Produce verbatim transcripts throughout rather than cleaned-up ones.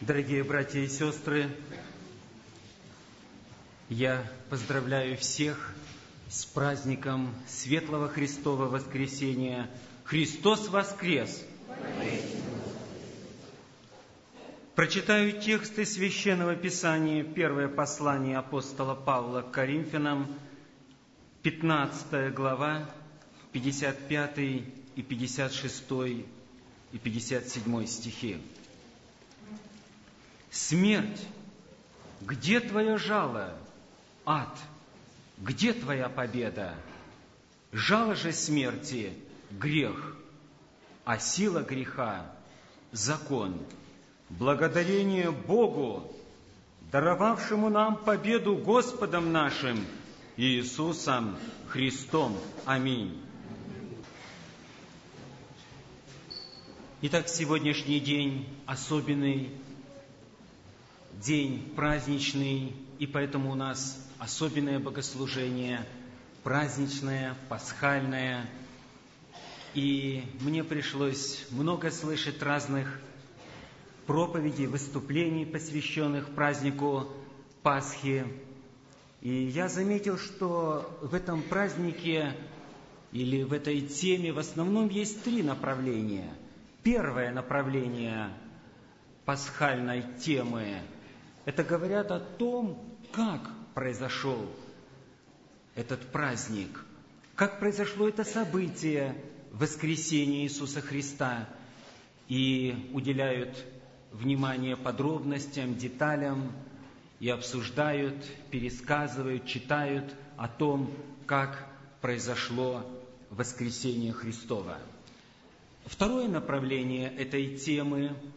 Дорогие братья и сестры, я поздравляю всех с праздником Светлого Христова Воскресения. Христос воскрес! Прочитаю тексты Священного Писания, первое послание апостола Павла к Коринфянам, пятнадцатая глава, пятьдесят пятый и пятьдесят шестой и пятьдесят седьмой стихи. «Смерть, где твое жало? Ад, где твоя победа? Жало же смерти – грех, а сила греха – закон. Благодарение Богу, даровавшему нам победу Господом нашим Иисусом Христом. Аминь». Итак, сегодняшний день особенный, день праздничный, и поэтому у нас особенное богослужение, праздничное, пасхальное. И мне пришлось много слышать разных проповедей, выступлений, посвященных празднику Пасхи. И я заметил, что в этом празднике или в этой теме в основном есть три направления. Первое направление пасхальной темы – это говорят о том, как произошел этот праздник, как произошло это событие воскресения Иисуса Христа, и уделяют внимание подробностям, деталям, и обсуждают, пересказывают, читают о том, как произошло воскресение Христово. Второе направление этой темы –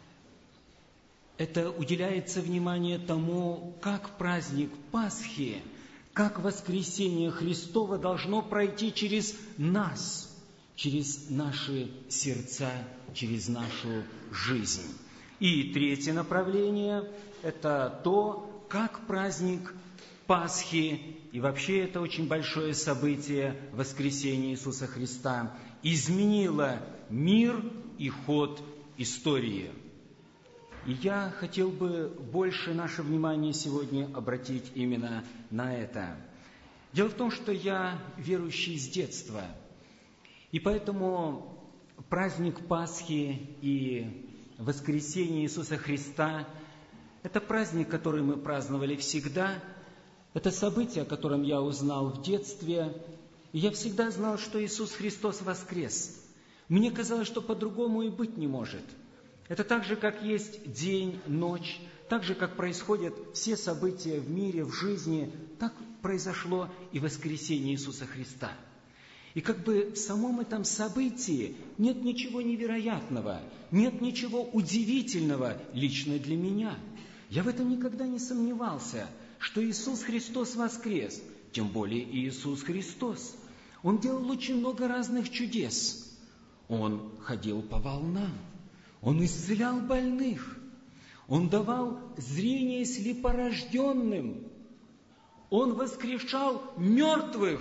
это уделяется внимание тому, как праздник Пасхи, как воскресение Христово должно пройти через нас, через наши сердца, через нашу жизнь. И третье направление – это то, как праздник Пасхи, и вообще это очень большое событие воскресения Иисуса Христа, изменило мир и ход истории. И я хотел бы больше наше внимание сегодня обратить именно на это. Дело в том, что я верующий с детства, и поэтому праздник Пасхи и воскресение Иисуса Христа – это праздник, который мы праздновали всегда, это событие, о котором я узнал в детстве, и я всегда знал, что Иисус Христос воскрес. Мне казалось, что по-другому и быть не может. Это так же, как есть день, ночь, так же, как происходят все события в мире, в жизни, так произошло и воскресение Иисуса Христа. И как бы в самом этом событии нет ничего невероятного, нет ничего удивительного лично для меня. Я в этом никогда не сомневался, что Иисус Христос воскрес, тем более Иисус Христос. Он делал очень много разных чудес. Он ходил по волнам. Он исцелял больных, Он давал зрение слепорожденным, Он воскрешал мертвых,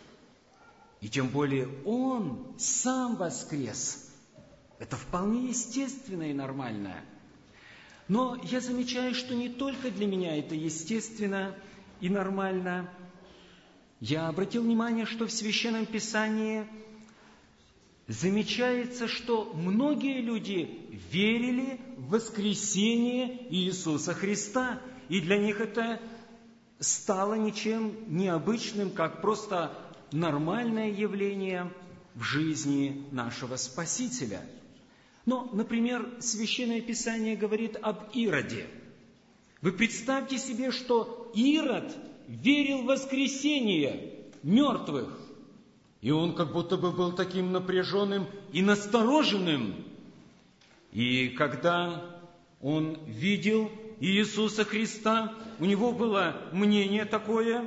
и тем более Он сам воскрес. Это вполне естественно и нормально. Но я замечаю, что не только для меня это естественно и нормально. Я обратил внимание, что в Священном Писании замечается, что многие люди верили в воскресение Иисуса Христа, и для них это стало ничем необычным, как просто нормальное явление в жизни нашего Спасителя. Но, например, Священное Писание говорит об Ироде. Вы представьте себе, что Ирод верил в воскресение мертвых. И он как будто бы был таким напряженным и настороженным. И когда он видел Иисуса Христа, у него было мнение такое,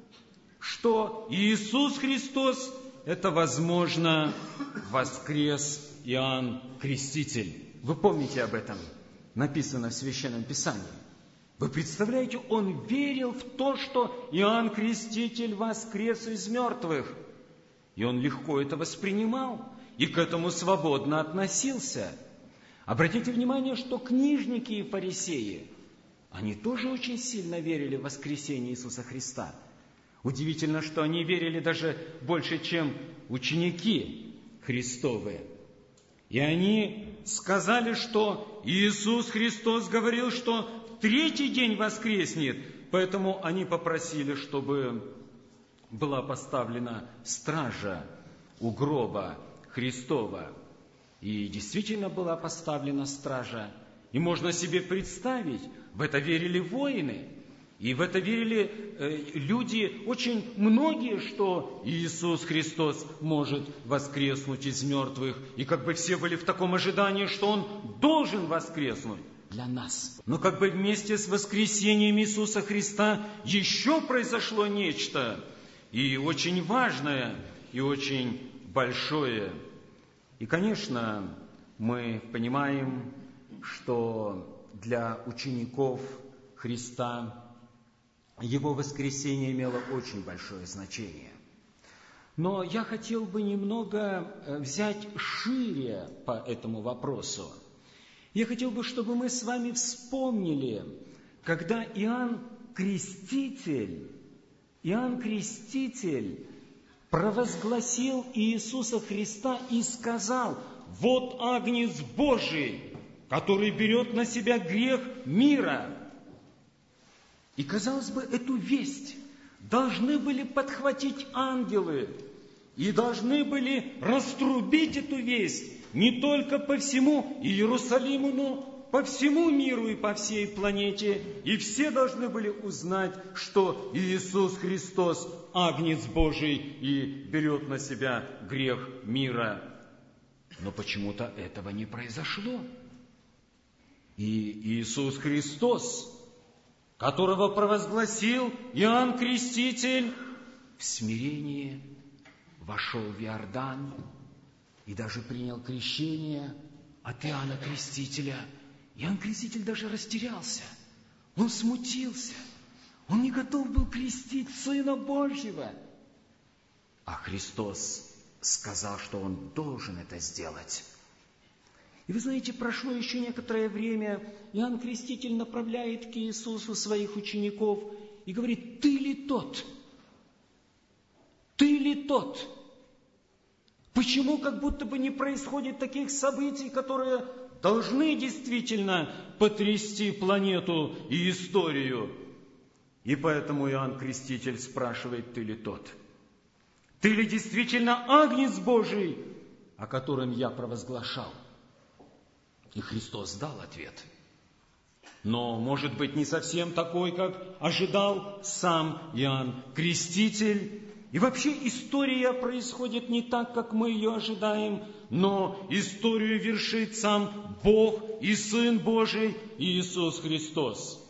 что Иисус Христос – это, возможно, воскрес Иоанн Креститель. Вы помните об этом? Написано в Священном Писании. Вы представляете, он верил в то, что Иоанн Креститель воскрес из мертвых. И он легко это воспринимал и к этому свободно относился. Обратите внимание, что книжники и фарисеи, они тоже очень сильно верили в воскресение Иисуса Христа. Удивительно, что они верили даже больше, чем ученики Христовы. И они сказали, что Иисус Христос говорил, что в третий день воскреснет. Поэтому они попросили, чтобы была поставлена стража у гроба Христова. И действительно была поставлена стража. И можно себе представить, в это верили воины. И в это верили э, люди, очень многие, что Иисус Христос может воскреснуть из мертвых. И как бы все были в таком ожидании, что Он должен воскреснуть для нас. Но как бы вместе с воскресением Иисуса Христа еще произошло нечто. И очень важное, и очень большое. И, конечно, мы понимаем, что для учеников Христа Его воскресение имело очень большое значение. Но я хотел бы немного взять шире по этому вопросу. Я хотел бы, чтобы мы с вами вспомнили, когда Иоанн Креститель, Иоанн Креститель провозгласил Иисуса Христа и сказал: «Вот Агнец Божий, который берет на себя грех мира». И, казалось бы, эту весть должны были подхватить ангелы и должны были раструбить эту весть не только по всему Иерусалиму, но по всему миру и по всей планете. И все должны были узнать, что Иисус Христос – Агнец Божий и берет на себя грех мира. Но почему-то этого не произошло. И Иисус Христос, которого провозгласил Иоанн Креститель, в смирении вошел в Иордан и даже принял крещение от Иоанна Крестителя. Иоанн Креститель даже растерялся, он смутился, он не готов был крестить Сына Божьего. А Христос сказал, что он должен это сделать. И вы знаете, прошло еще некоторое время, Иоанн Креститель направляет к Иисусу своих учеников и говорит: «Ты ли тот? Ты ли тот?» Почему как будто бы не происходит таких событий, которые должны действительно потрясти планету и историю? И поэтому Иоанн Креститель спрашивает: «Ты ли тот? Ты ли действительно Агнец Божий, о котором я провозглашал?» И Христос дал ответ. Но, может быть, не совсем такой, как ожидал сам Иоанн Креститель. И вообще история происходит не так, как мы ее ожидаем, но историю вершит сам Бог и Сын Божий Иисус Христос.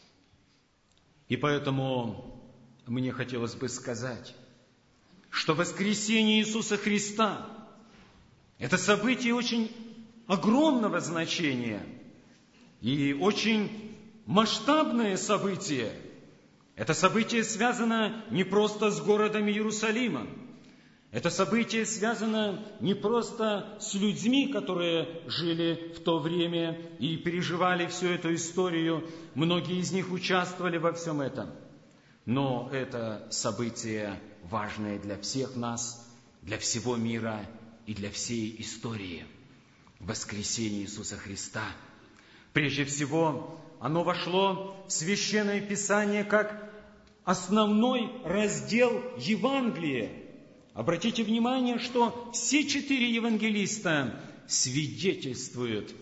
И поэтому мне хотелось бы сказать, что воскресение Иисуса Христа – это событие очень огромного значения и очень масштабное событие. Это событие связано не просто с городом Иерусалимом. Это событие связано не просто с людьми, которые жили в то время и переживали всю эту историю. Многие из них участвовали во всем этом. Но это событие важное для всех нас, для всего мира и для всей истории. Воскресение Иисуса Христа. Прежде всего, оно вошло в Священное Писание как основной раздел Евангелия. Обратите внимание, что все четыре евангелиста свидетельствуют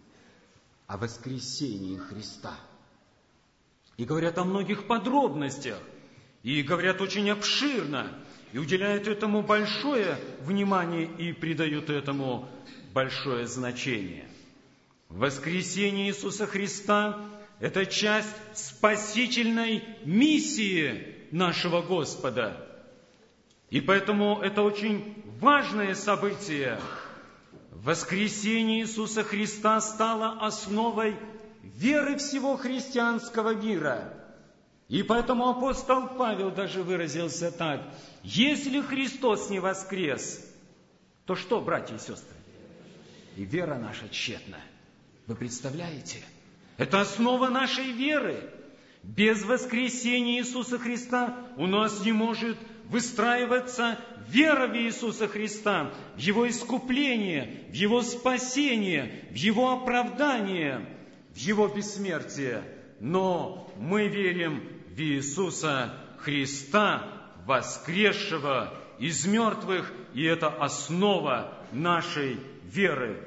о воскресении Христа. И говорят о многих подробностях, и говорят очень обширно, и уделяют этому большое внимание и придают этому большое значение. Воскресение Иисуса Христа – это часть спасительной миссии нашего Господа. И поэтому это очень важное событие. Воскресение Иисуса Христа стало основой веры всего христианского мира. И поэтому апостол Павел даже выразился так: «Если Христос не воскрес, то что, братья и сестры? И вера наша тщетна». Вы представляете? Это основа нашей веры. Без воскресения Иисуса Христа у нас не может выстраиваться вера в Иисуса Христа, в Его искупление, в Его спасение, в Его оправдание, в Его бессмертие. Но мы верим в Иисуса Христа, воскресшего из мертвых, и это основа нашей веры.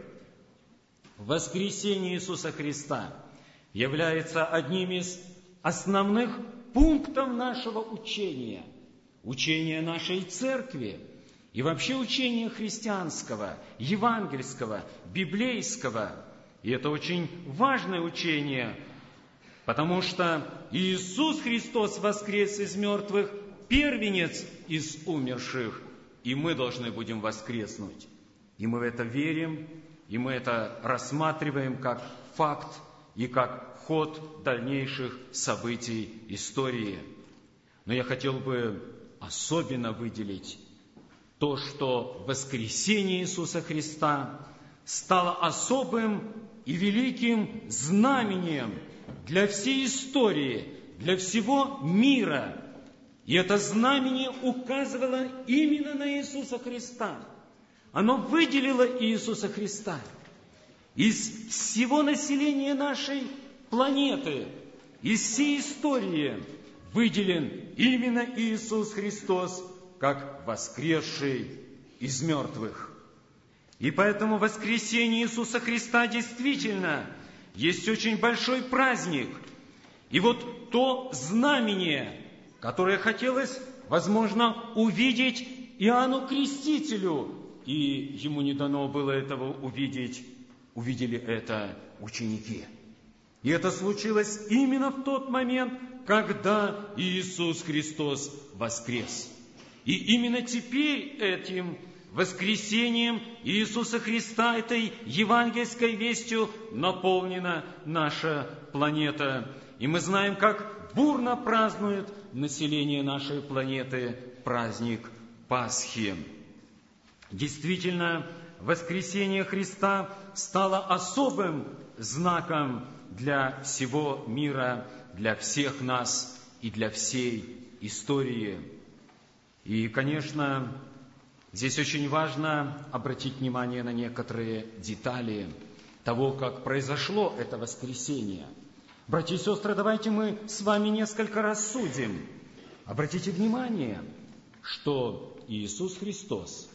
Воскресение Иисуса Христа является одним из основных пунктов нашего учения, учения нашей церкви и вообще учения христианского, евангельского, библейского. И это очень важное учение, потому что Иисус Христос воскрес из мертвых, первенец из умерших, и мы должны будем воскреснуть. И мы в это верим, и мы это рассматриваем как факт и как ход дальнейших событий истории. Но я хотел бы особенно выделить то, что воскресение Иисуса Христа стало особым и великим знамением для всей истории, для всего мира. И это знамение указывало именно на Иисуса Христа. Оно выделило Иисуса Христа. Из всего населения нашей планеты, из всей истории выделен именно Иисус Христос, как воскресший из мертвых. И поэтому воскресение Иисуса Христа действительно есть очень большой праздник. И вот то знамение, которое хотелось, возможно, увидеть Иоанну Крестителю, и ему не дано было этого увидеть, увидели это ученики. И это случилось именно в тот момент, когда Иисус Христос воскрес. И именно теперь этим воскресением Иисуса Христа, этой евангельской вестью, наполнена наша планета. И мы знаем, как бурно празднует население нашей планеты праздник Пасхи. Действительно, воскресение Христа стало особым знаком для всего мира, для всех нас и для всей истории. И, конечно, здесь очень важно обратить внимание на некоторые детали того, как произошло это воскресение. Братья и сестры, давайте мы с вами несколько рассудим. Обратите внимание, что Иисус Христос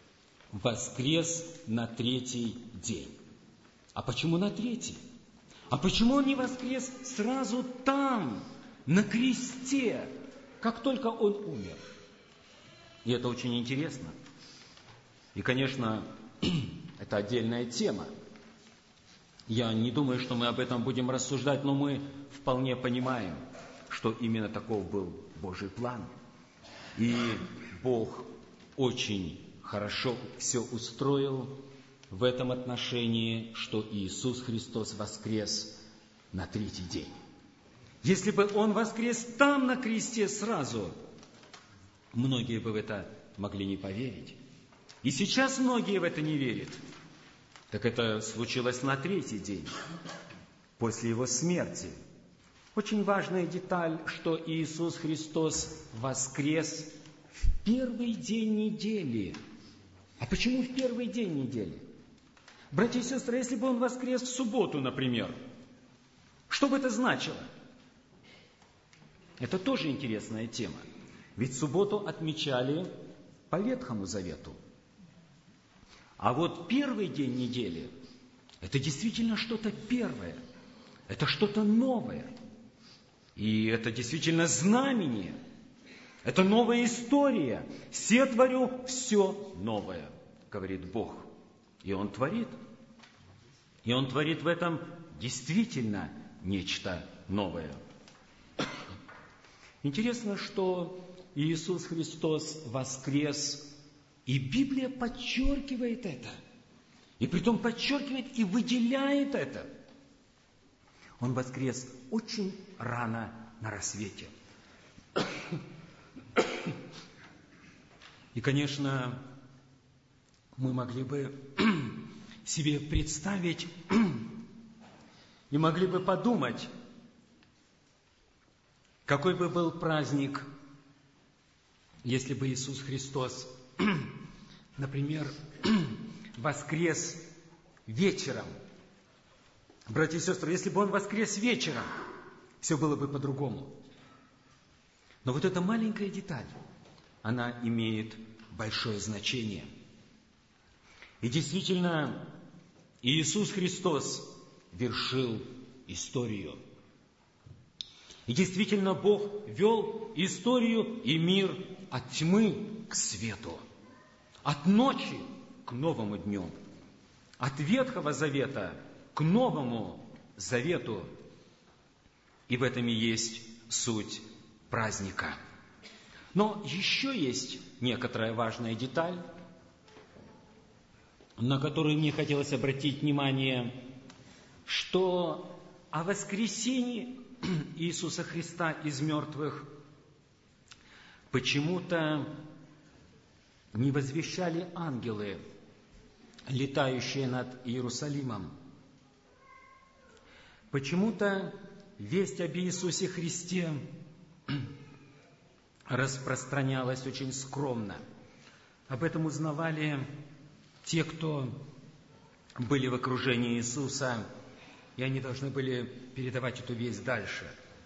воскрес на третий день. А почему на третий? А почему Он не воскрес сразу там, на кресте, как только Он умер? И это очень интересно. И, конечно, это отдельная тема. Я не думаю, что мы об этом будем рассуждать, но мы вполне понимаем, что именно таков был Божий план. И Бог очень хорошо все устроил в этом отношении, что Иисус Христос воскрес на третий день. Если бы Он воскрес там, на кресте, сразу, многие бы в это могли не поверить. И сейчас многие в это не верят. Так это случилось на третий день, после Его смерти. Очень важная деталь, что Иисус Христос воскрес в первый день недели. А почему в первый день недели? Братья и сестры, если бы Он воскрес в субботу, например, что бы это значило? Это тоже интересная тема. Ведь субботу отмечали по Ветхому Завету. А вот первый день недели – это действительно что-то первое, это что-то новое. И это действительно знамение, это новая история. «Се творю все новое», говорит Бог. И Он творит. И Он творит в этом действительно нечто новое. Интересно, что Иисус Христос воскрес, и Библия подчеркивает это. И притом подчеркивает и выделяет это. Он воскрес очень рано на рассвете. И, конечно, мы могли бы себе представить И могли бы подумать, какой бы был праздник, если бы Иисус Христос, например, воскрес вечером. Братья и сестры, если бы Он воскрес вечером, все было бы по-другому. Но вот эта маленькая деталь, она имеет большое значение. И действительно, Иисус Христос вершил историю. И действительно, Бог вел историю и мир от тьмы к свету, от ночи к новому дню, от Ветхого Завета к Новому Завету. И в этом и есть суть праздника. Но еще есть некоторая важная деталь, на которую мне хотелось обратить внимание, что о воскресении Иисуса Христа из мертвых почему-то не возвещали ангелы, летающие над Иерусалимом. Почему-то весть об Иисусе Христе распространялась очень скромно. Об этом узнавали те, кто были в окружении Иисуса, и они должны были передавать эту весть дальше.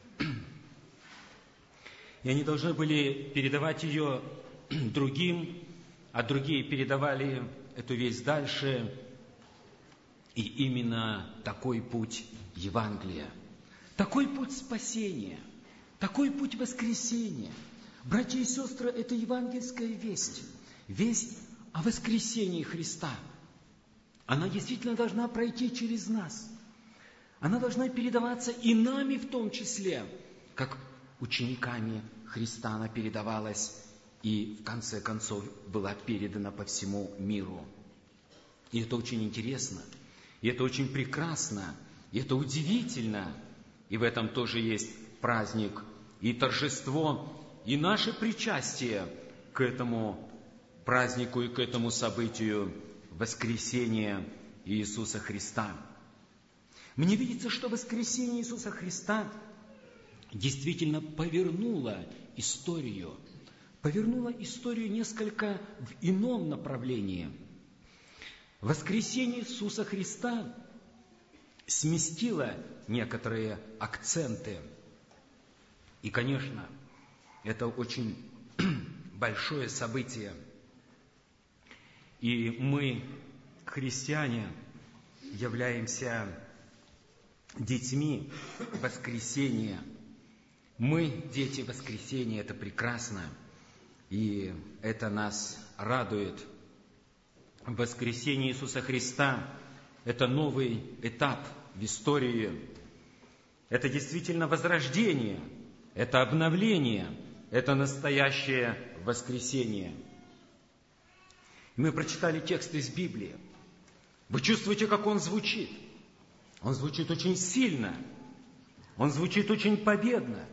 И они должны были передавать ее другим, а другие передавали эту весть дальше. И именно такой путь Евангелия, такой путь спасения, такой путь воскресения. Братья и сестры, это евангельская весть, весть о воскресении Христа. Она действительно должна пройти через нас. Она должна передаваться и нами в том числе, как учениками Христа она передавалась и в конце концов была передана по всему миру. И это очень интересно, и это очень прекрасно, и это удивительно. И в этом тоже есть праздник и торжество, и наше причастие к этому празднику и к этому событию воскресения Иисуса Христа. Мне видится, что воскресение Иисуса Христа действительно повернуло историю, повернуло историю несколько в ином направлении. Воскресение Иисуса Христа сместило некоторые акценты. И, конечно, это очень большое событие. И мы, христиане, являемся детьми воскресения. Мы дети воскресения, это прекрасно, и это нас радует. Воскресение Иисуса Христа – это новый этап в истории. Это действительно возрождение, это обновление, это настоящее воскресение. Мы прочитали текст из Библии. Вы чувствуете, как он звучит? Он звучит очень сильно, он звучит очень победно.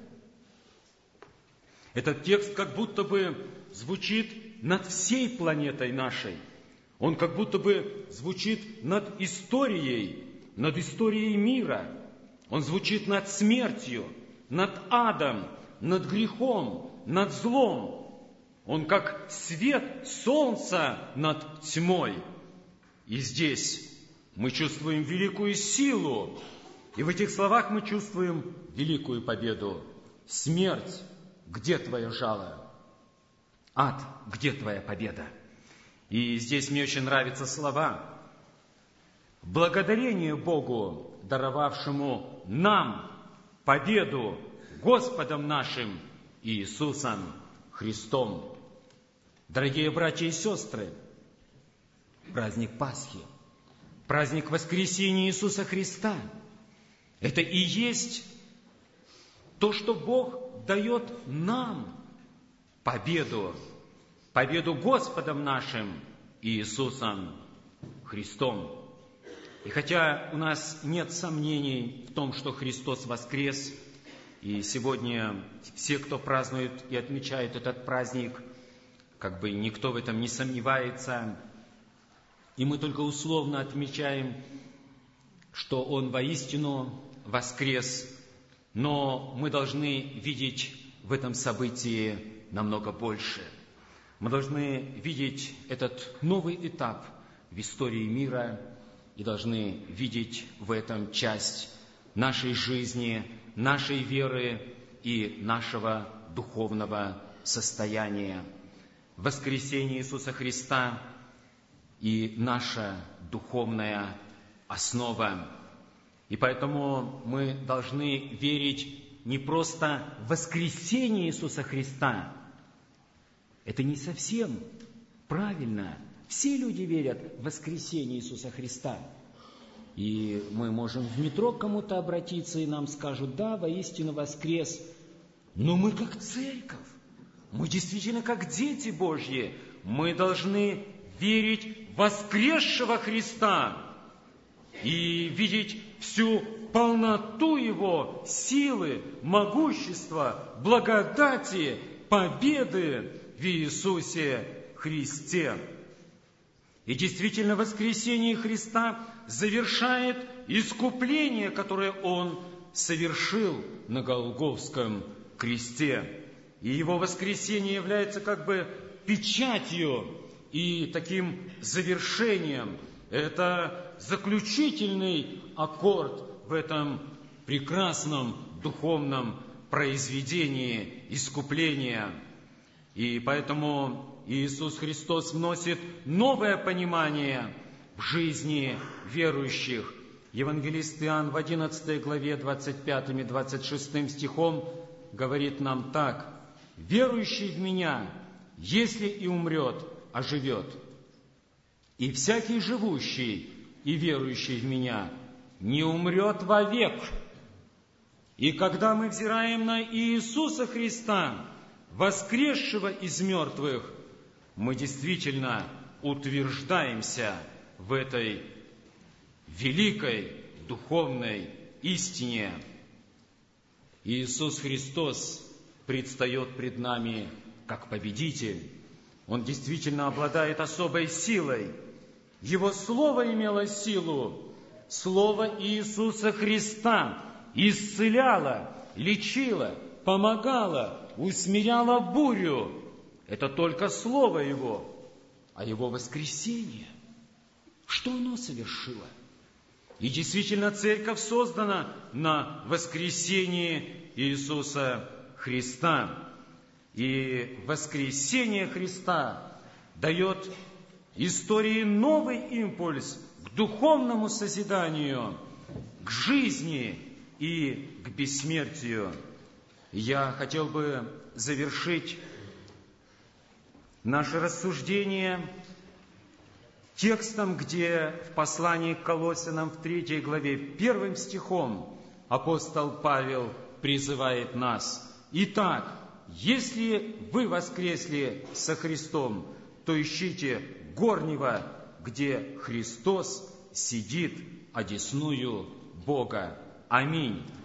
Этот текст как будто бы звучит над всей планетой нашей. Он как будто бы звучит над историей, над историей мира. Он звучит над смертью, над адом, над грехом, над злом. Он как свет солнца над тьмой. И здесь мы чувствуем великую силу, и в этих словах мы чувствуем великую победу. Смерть, где твое жало? Ад, где твоя победа? И здесь мне очень нравятся слова. Благодарение Богу, даровавшему нам победу Господом нашим Иисусом Христом. Дорогие братья и сестры, праздник Пасхи, праздник воскресения Иисуса Христа, это и есть то, что Бог дает нам победу, победу Господом нашим Иисусом Христом. И хотя у нас нет сомнений в том, что Христос воскрес, и сегодня все, кто празднует и отмечает этот праздник, как бы никто в этом не сомневается, и мы только условно отмечаем что Он воистину воскрес, но мы должны видеть в этом событии намного больше. Мы должны видеть этот новый этап в истории мира и должны видеть в этом часть нашей жизни, нашей веры и нашего духовного состояния. Воскресение Иисуса Христа и наша духовная основа. И поэтому мы должны верить не просто в воскресение Иисуса Христа. Это не совсем правильно. Все люди верят в воскресение Иисуса Христа. И мы можем в метро к кому-то обратиться, и нам скажут: да, воистину воскрес. Но мы как церковь, мы действительно как дети Божьи, мы должны верить в воскресшего Христа и видеть всю полноту Его силы, могущества, благодати, победы в Иисусе Христе. И действительно, воскресение Христа завершает искупление, которое Он совершил на Голгофском кресте. И Его воскресение является как бы печатью и таким завершением. Это заключительный аккорд в этом прекрасном духовном произведении искупления. И поэтому Иисус Христос вносит новое понимание в жизни верующих. Евангелист Иоанн в одиннадцатой главе двадцать пятым и двадцать шестым стихом говорит нам так: «Верующий в Меня, если и умрет, оживет. И всякий живущий и верующий в Меня не умрет вовек». И когда мы взираем на Иисуса Христа, воскресшего из мертвых, мы действительно утверждаемся в этой великой духовной истине. Иисус Христос предстает пред нами как победитель. Он действительно обладает особой силой. Его Слово имело силу. Слово Иисуса Христа исцеляло, лечило, помогало, усмиряло бурю. Это только Слово Его. А Его воскресение, что оно совершило? И действительно, Церковь создана на воскресении Иисуса Христа. И воскресение Христа дает истории новый импульс к духовному созиданию, к жизни и к бессмертию. Я хотел бы завершить наше рассуждение текстом, где в послании к Колоссянам в третьей главе первым стихом апостол Павел призывает нас: «Итак, если вы воскресли со Христом, то ищите горнего, где Христос сидит одесную Бога». Аминь.